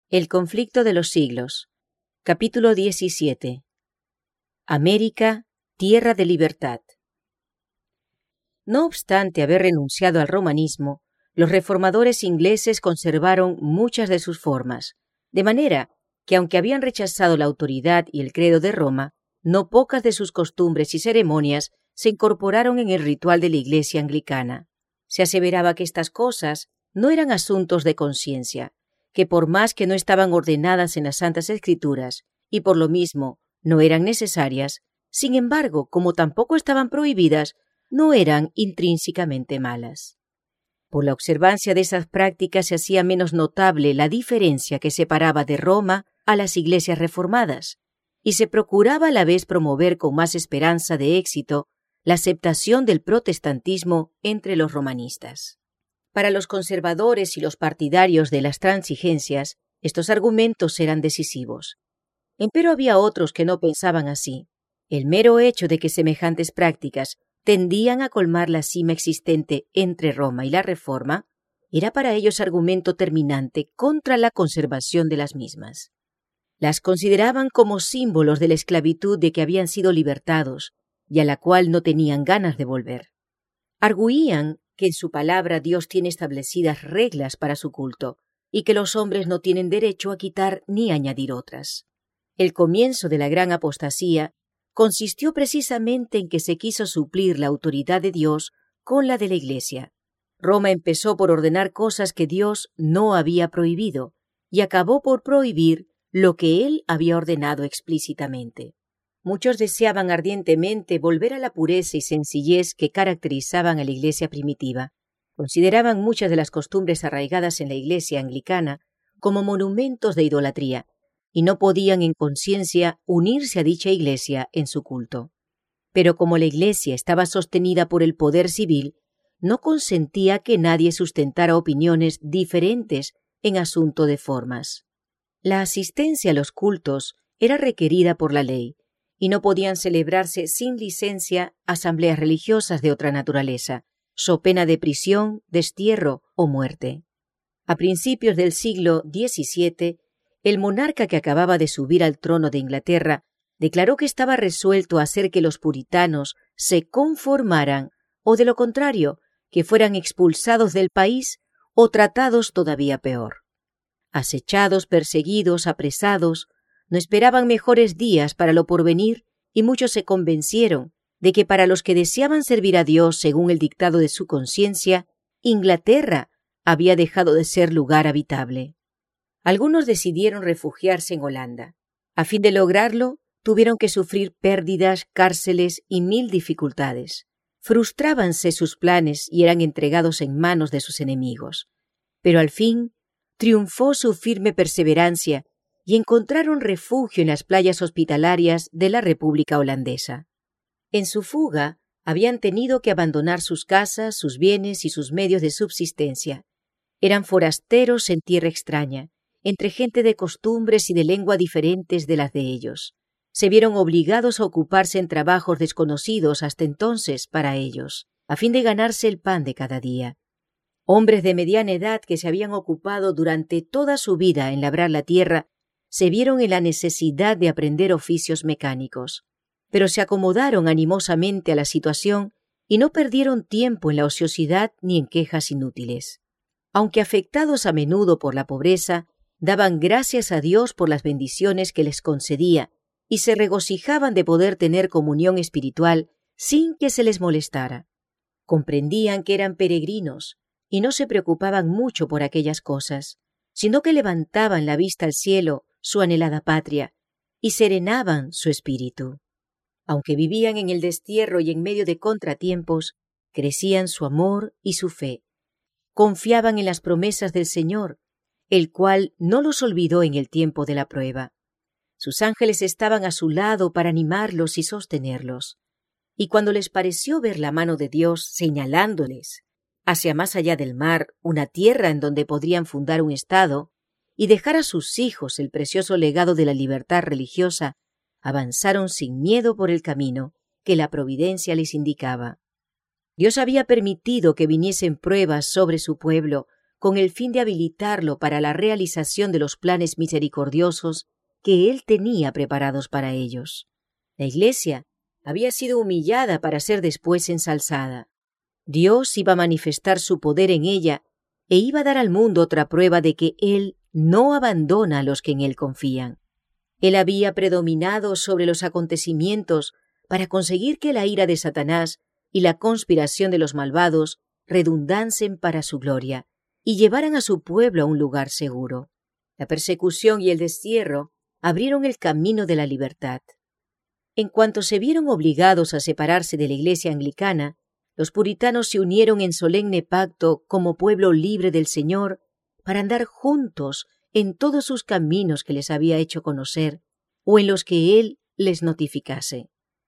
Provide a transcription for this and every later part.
El conflicto de los siglos. Capítulo 17. América, tierra de libertad. No obstante haber renunciado al romanismo, los reformadores ingleses conservaron muchas de sus formas, de manera que aunque habían rechazado la autoridad y el credo de Roma, no pocas de sus costumbres y ceremonias se incorporaron en el ritual de la Iglesia anglicana. Se aseveraba que estas cosas no eran asuntos de conciencia, que por más que no estaban ordenadas en las Santas Escrituras, y por lo mismo no eran necesarias, sin embargo, como tampoco estaban prohibidas, no eran intrínsecamente malas. Por la observancia de esas prácticas se hacía menos notable la diferencia que separaba de Roma a las iglesias reformadas, y se procuraba a la vez promover con más esperanza de éxito la aceptación del protestantismo entre los romanistas. Para los conservadores y los partidarios de las transigencias, estos argumentos eran decisivos. Empero había otros que no pensaban así. El mero hecho de que semejantes prácticas tendían a colmar la cima existente entre Roma y la Reforma era para ellos argumento terminante contra la conservación de las mismas. Las consideraban como símbolos de la esclavitud de que habían sido libertados y a la cual no tenían ganas de volver. Arguían que en su palabra Dios tiene establecidas reglas para su culto y que los hombres no tienen derecho a quitar ni añadir otras. El comienzo de la gran apostasía consistió precisamente en que se quiso suplir la autoridad de Dios con la de la Iglesia. Roma empezó por ordenar cosas que Dios no había prohibido y acabó por prohibir lo que Él había ordenado explícitamente. Muchos deseaban ardientemente volver a la pureza y sencillez que caracterizaban a la Iglesia primitiva. Consideraban muchas de las costumbres arraigadas en la Iglesia anglicana como monumentos de idolatría, y no podían en conciencia unirse a dicha Iglesia en su culto. Pero como la Iglesia estaba sostenida por el poder civil, no consentía que nadie sustentara opiniones diferentes en asunto de formas. La asistencia a los cultos era requerida por la ley, y no podían celebrarse sin licencia asambleas religiosas de otra naturaleza, so pena de prisión, destierro o muerte. A principios del siglo XVII, el monarca que acababa de subir al trono de Inglaterra declaró que estaba resuelto a hacer que los puritanos se conformaran o, de lo contrario, que fueran expulsados del país o tratados todavía peor. Acechados, perseguidos, apresados, no esperaban mejores días para lo porvenir y muchos se convencieron de que para los que deseaban servir a Dios según el dictado de su conciencia, Inglaterra había dejado de ser lugar habitable. Algunos decidieron refugiarse en Holanda. A fin de lograrlo, tuvieron que sufrir pérdidas, cárceles y 1000 dificultades. Frustrábanse sus planes y eran entregados en manos de sus enemigos. Pero al fin triunfó su firme perseverancia y encontraron refugio en las playas hospitalarias de la República Holandesa. En su fuga, habían tenido que abandonar sus casas, sus bienes y sus medios de subsistencia. Eran forasteros en tierra extraña, entre gente de costumbres y de lengua diferentes de las de ellos. Se vieron obligados a ocuparse en trabajos desconocidos hasta entonces para ellos, a fin de ganarse el pan de cada día. Hombres de mediana edad que se habían ocupado durante toda su vida en labrar la tierra, se vieron en la necesidad de aprender oficios mecánicos, pero se acomodaron animosamente a la situación y no perdieron tiempo en la ociosidad ni en quejas inútiles. Aunque afectados a menudo por la pobreza, daban gracias a Dios por las bendiciones que les concedía y se regocijaban de poder tener comunión espiritual sin que se les molestara. Comprendían que eran peregrinos y no se preocupaban mucho por aquellas cosas, sino que levantaban la vista al cielo, su anhelada patria, y serenaban su espíritu. Aunque vivían en el destierro y en medio de contratiempos, crecían su amor y su fe. Confiaban en las promesas del Señor, el cual no los olvidó en el tiempo de la prueba. Sus ángeles estaban a su lado para animarlos y sostenerlos. Y cuando les pareció ver la mano de Dios señalándoles hacia más allá del mar, una tierra en donde podrían fundar un estado y dejar a sus hijos el precioso legado de la libertad religiosa, avanzaron sin miedo por el camino que la providencia les indicaba. Dios había permitido que viniesen pruebas sobre su pueblo con el fin de habilitarlo para la realización de los planes misericordiosos que Él tenía preparados para ellos. La Iglesia había sido humillada para ser después ensalzada. Dios iba a manifestar su poder en ella e iba a dar al mundo otra prueba de que Él no abandona a los que en Él confían. Él había predominado sobre los acontecimientos para conseguir que la ira de Satanás y la conspiración de los malvados redundasen para su gloria y llevaran a su pueblo a un lugar seguro. La persecución y el destierro abrieron el camino de la libertad. En cuanto se vieron obligados a separarse de la Iglesia anglicana, los puritanos se unieron en solemne pacto como pueblo libre del Señor para andar juntos en todos sus caminos que les había hecho conocer o en los que Él les notificase.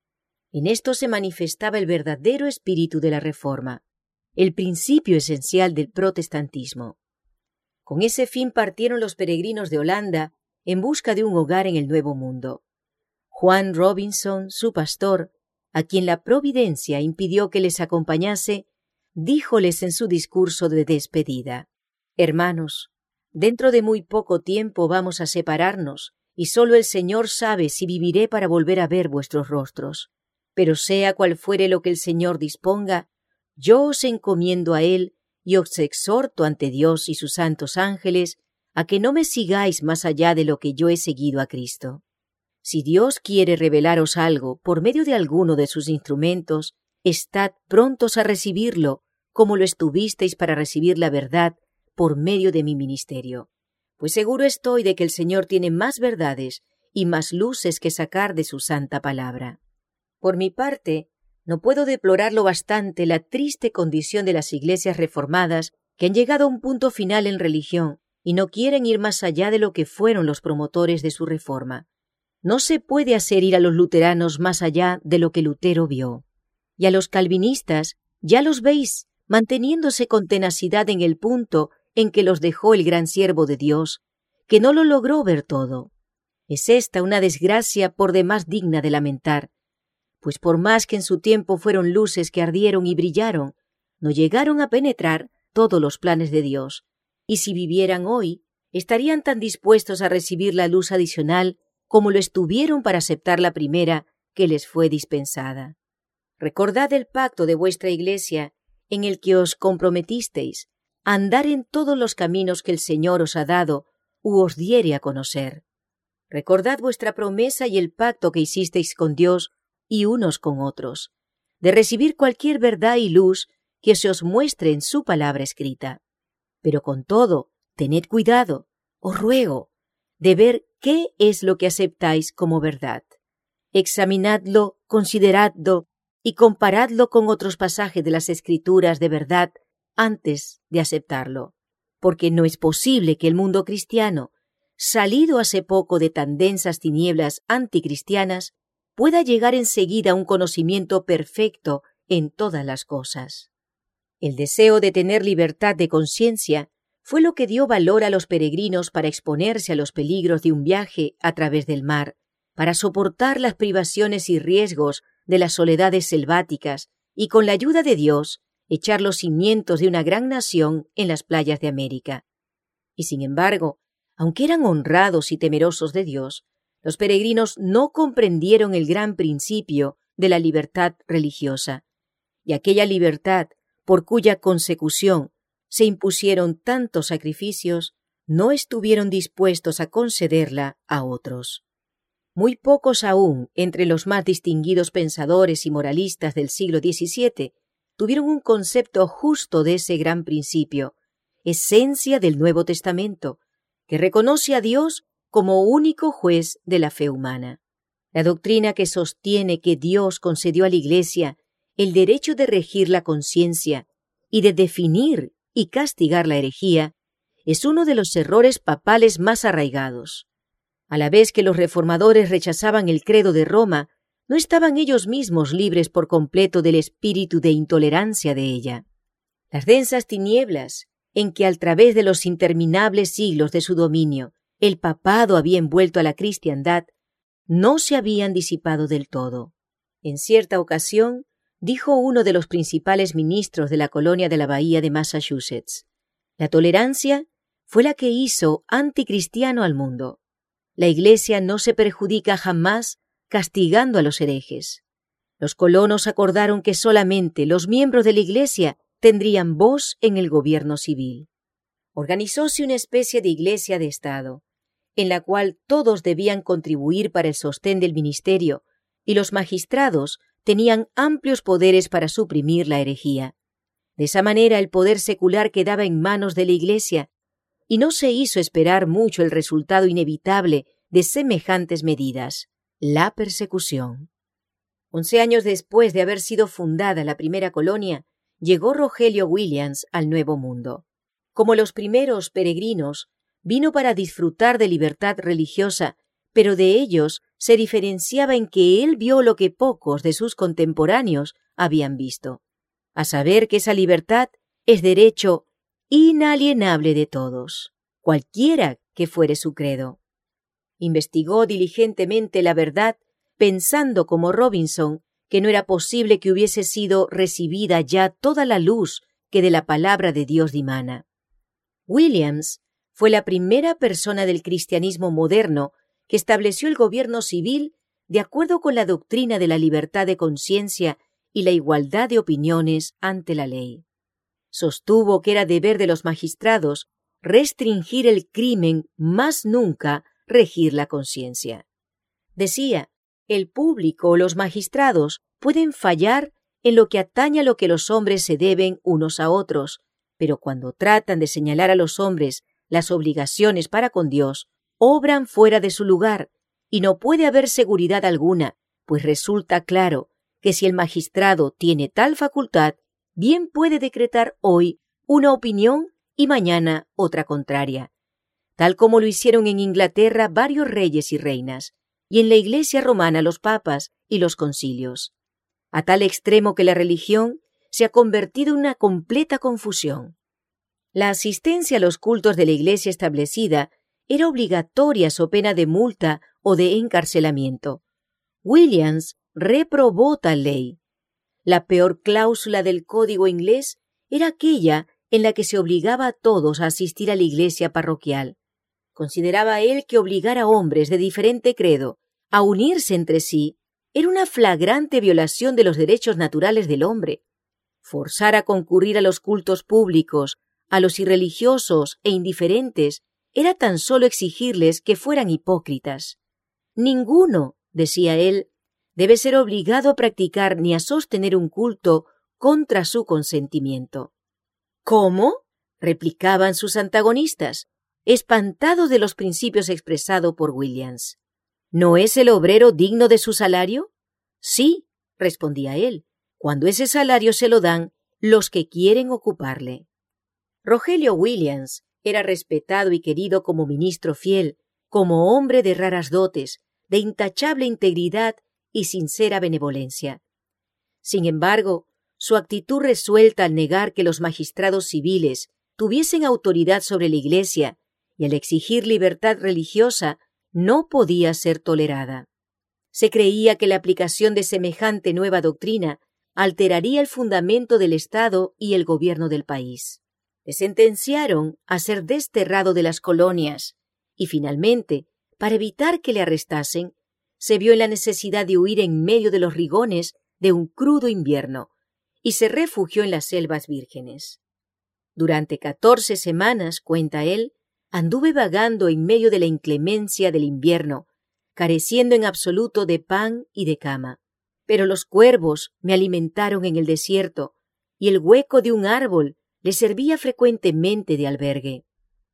En esto se manifestaba el verdadero espíritu de la Reforma, el principio esencial del protestantismo. Con ese fin partieron los peregrinos de Holanda en busca de un hogar en el Nuevo Mundo. Juan Robinson, su pastor, a quien la providencia impidió que les acompañase, díjoles en su discurso de despedida: «Hermanos, dentro de muy poco tiempo vamos a separarnos, y solo el Señor sabe si viviré para volver a ver vuestros rostros. Pero sea cual fuere lo que el Señor disponga, yo os encomiendo a Él y os exhorto ante Dios y sus santos ángeles a que no me sigáis más allá de lo que yo he seguido a Cristo. Si Dios quiere revelaros algo por medio de alguno de sus instrumentos, estad prontos a recibirlo, como lo estuvisteis para recibir la verdad por medio de mi ministerio. Pues seguro estoy de que el Señor tiene más verdades y más luces que sacar de su santa palabra. Por mi parte, no puedo deplorarlo bastante la triste condición de las iglesias reformadas que han llegado a un punto final en religión y no quieren ir más allá de lo que fueron los promotores de su reforma. No se puede hacer ir a los luteranos más allá de lo que Lutero vio. Y a los calvinistas ya los veis manteniéndose con tenacidad en el punto en que los dejó el gran siervo de Dios, que no lo logró ver todo. Es esta una desgracia por demás digna de lamentar, pues por más que en su tiempo fueron luces que ardieron y brillaron, no llegaron a penetrar todos los planes de Dios, y si vivieran hoy, estarían tan dispuestos a recibir la luz adicional como lo estuvieron para aceptar la primera que les fue dispensada. Recordad el pacto de vuestra Iglesia en el que os comprometisteis a andar en todos los caminos que el Señor os ha dado u os diere a conocer. Recordad vuestra promesa y el pacto que hicisteis con Dios y unos con otros, de recibir cualquier verdad y luz que se os muestre en su palabra escrita. Pero con todo, tened cuidado, os ruego, de ver qué es lo que aceptáis como verdad. Examinadlo, consideradlo y comparadlo con otros pasajes de las Escrituras de verdad antes de aceptarlo, porque no es posible que el mundo cristiano, salido hace poco de tan densas tinieblas anticristianas, pueda llegar enseguida a un conocimiento perfecto en todas las cosas. El deseo de tener libertad de conciencia fue lo que dio valor a los peregrinos para exponerse a los peligros de un viaje a través del mar, para soportar las privaciones y riesgos de las soledades selváticas y, con la ayuda de Dios, echar los cimientos de una gran nación en las playas de América. Y sin embargo, aunque eran honrados y temerosos de Dios, los peregrinos no comprendieron el gran principio de la libertad religiosa, y aquella libertad por cuya consecución se impusieron tantos sacrificios, no estuvieron dispuestos a concederla a otros. Muy pocos aún entre los más distinguidos pensadores y moralistas del siglo XVII tuvieron un concepto justo de ese gran principio, esencia del Nuevo Testamento, que reconoce a Dios como único juez de la fe humana. La doctrina que sostiene que Dios concedió a la Iglesia el derecho de regir la conciencia y de definir y castigar la herejía es uno de los errores papales más arraigados. A la vez que los reformadores rechazaban el credo de Roma, no estaban ellos mismos libres por completo del espíritu de intolerancia de ella. Las densas tinieblas en que, a través de los interminables siglos de su dominio, el papado había envuelto a la cristiandad, no se habían disipado del todo. En cierta ocasión, dijo uno de los principales ministros de la colonia de la Bahía de Massachusetts: La tolerancia fue la que hizo anticristiano al mundo. La Iglesia no se perjudica jamás castigando a los herejes. Los colonos acordaron que solamente los miembros de la Iglesia tendrían voz en el gobierno civil. Organizóse una especie de iglesia de Estado, en la cual todos debían contribuir para el sostén del ministerio, y los magistrados tenían amplios poderes para suprimir la herejía. De esa manera el poder secular quedaba en manos de la Iglesia, y no se hizo esperar mucho el resultado inevitable de semejantes medidas, la persecución. 11 años después de haber sido fundada la primera colonia, llegó Rogelio Williams al Nuevo Mundo. Como los primeros peregrinos, vino para disfrutar de libertad religiosa, pero de ellos se diferenciaba en que él vio lo que pocos de sus contemporáneos habían visto, a saber que esa libertad es derecho inalienable de todos, cualquiera que fuere su credo. Investigó diligentemente la verdad, pensando como Robinson que no era posible que hubiese sido recibida ya toda la luz que de la palabra de Dios dimana. Williams fue la primera persona del cristianismo moderno que estableció el gobierno civil de acuerdo con la doctrina de la libertad de conciencia y la igualdad de opiniones ante la ley. Sostuvo que era deber de los magistrados restringir el crimen, más nunca regir la conciencia. Decía, el público o los magistrados pueden fallar en lo que atañe a lo que los hombres se deben unos a otros, pero cuando tratan de señalar a los hombres las obligaciones para con Dios, obran fuera de su lugar, y no puede haber seguridad alguna, pues resulta claro que si el magistrado tiene tal facultad, bien puede decretar hoy una opinión y mañana otra contraria, tal como lo hicieron en Inglaterra varios reyes y reinas, y en la Iglesia romana los papas y los concilios, a tal extremo que la religión se ha convertido en una completa confusión. La asistencia a los cultos de la Iglesia establecida era obligatoria so pena de multa o de encarcelamiento. Williams reprobó tal ley. La peor cláusula del código inglés era aquella en la que se obligaba a todos a asistir a la iglesia parroquial. Consideraba él que obligar a hombres de diferente credo a unirse entre sí era una flagrante violación de los derechos naturales del hombre. Forzar a concurrir a los cultos públicos a los irreligiosos e indiferentes era tan solo exigirles que fueran hipócritas. Ninguno, decía él, debe ser obligado a practicar ni a sostener un culto contra su consentimiento. ¿Cómo?, replicaban sus antagonistas, espantados de los principios expresados por Williams. ¿No es el obrero digno de su salario? Sí, respondía él, cuando ese salario se lo dan los que quieren ocuparle. Rogelio Williams era respetado y querido como ministro fiel, como hombre de raras dotes, de intachable integridad y sincera benevolencia. Sin embargo, su actitud resuelta al negar que los magistrados civiles tuviesen autoridad sobre la Iglesia y al exigir libertad religiosa no podía ser tolerada. Se creía que la aplicación de semejante nueva doctrina alteraría el fundamento del Estado y el gobierno del país. Le sentenciaron a ser desterrado de las colonias y finalmente, para evitar que le arrestasen, se vio en la necesidad de huir en medio de los rigones de un crudo invierno y se refugió en las selvas vírgenes. Durante 14 semanas, cuenta él, anduve vagando en medio de la inclemencia del invierno, careciendo en absoluto de pan y de cama. Pero los cuervos me alimentaron en el desierto y el hueco de un árbol le servía frecuentemente de albergue.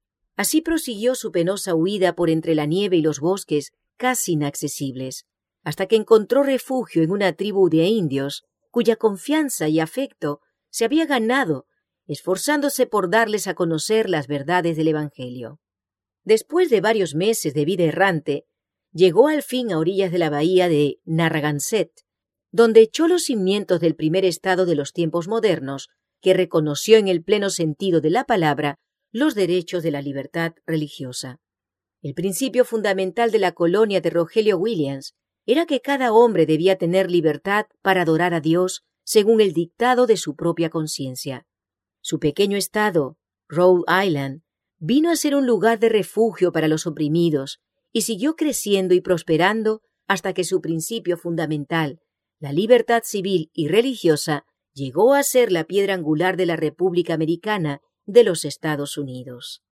Así prosiguió su penosa huida por entre la nieve y los bosques casi inaccesibles, hasta que encontró refugio en una tribu de indios cuya confianza y afecto se había ganado, esforzándose por darles a conocer las verdades del Evangelio. Después de varios meses de vida errante, llegó al fin a orillas de la bahía de Narragansett, donde echó los cimientos del primer estado de los tiempos modernos, que reconoció en el pleno sentido de la palabra los derechos de la libertad religiosa. El principio fundamental de la colonia de Rogelio Williams era que cada hombre debía tener libertad para adorar a Dios según el dictado de su propia conciencia. Su pequeño estado, Rhode Island, vino a ser un lugar de refugio para los oprimidos y siguió creciendo y prosperando hasta que su principio fundamental, la libertad civil y religiosa, llegó a ser la piedra angular de la República Americana de los Estados Unidos.